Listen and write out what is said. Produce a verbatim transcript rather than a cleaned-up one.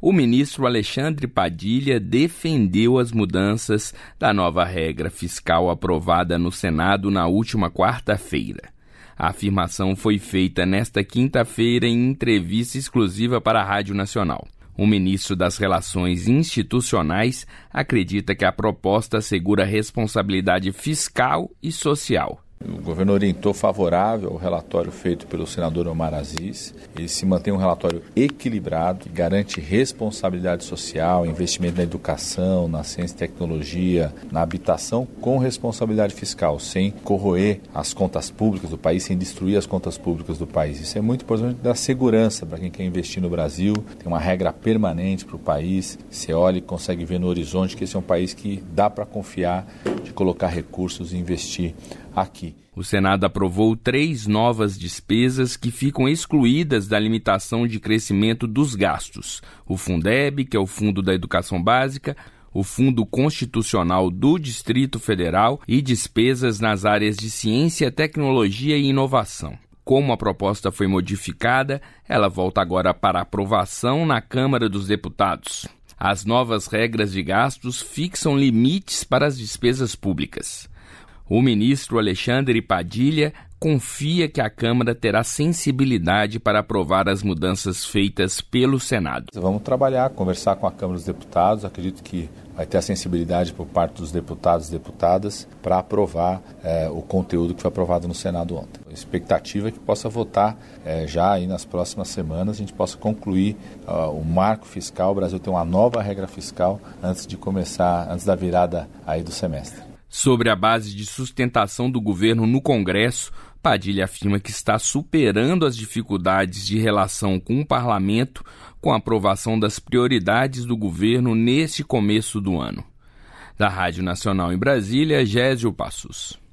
o ministro Alexandre Padilha defendeu as mudanças da nova regra fiscal aprovada no Senado na última quarta-feira. A afirmação foi feita nesta quinta-feira em entrevista exclusiva para a Rádio Nacional. O ministro das Relações Institucionais acredita que a proposta assegura responsabilidade fiscal e social. O governo orientou favorável ao relatório feito pelo senador Omar Aziz. Ele se mantém um relatório equilibrado, que garante responsabilidade social, investimento na educação, na ciência e tecnologia, na habitação, com responsabilidade fiscal, sem corroer as contas públicas do país, sem destruir as contas públicas do país. Isso é muito importante, dar segurança para quem quer investir no Brasil. Tem uma regra permanente para o país. Você olha e consegue ver no horizonte que esse é um país que dá para confiar, de colocar recursos e investir aqui. O Senado aprovou três novas despesas que ficam excluídas da limitação de crescimento dos gastos. O Fundeb, que é o Fundo da Educação Básica, o Fundo Constitucional do Distrito Federal e despesas nas áreas de ciência, tecnologia e inovação. Como a proposta foi modificada, ela volta agora para aprovação na Câmara dos Deputados. As novas regras de gastos fixam limites para as despesas públicas. O ministro Alexandre Padilha confia que a Câmara terá sensibilidade para aprovar as mudanças feitas pelo Senado. Vamos trabalhar, conversar com a Câmara dos Deputados. Acredito que vai ter a sensibilidade por parte dos deputados e deputadas para aprovar é, o conteúdo que foi aprovado no Senado ontem. A expectativa é que possa votar é, já aí nas próximas semanas, a gente possa concluir uh, o marco fiscal. O Brasil tem uma nova regra fiscal antes de começar, antes da virada aí do semestre. Sobre a base de sustentação do governo no Congresso, Padilha afirma que está superando as dificuldades de relação com o parlamento com a aprovação das prioridades do governo neste começo do ano. Da Rádio Nacional em Brasília, Gésio Passos.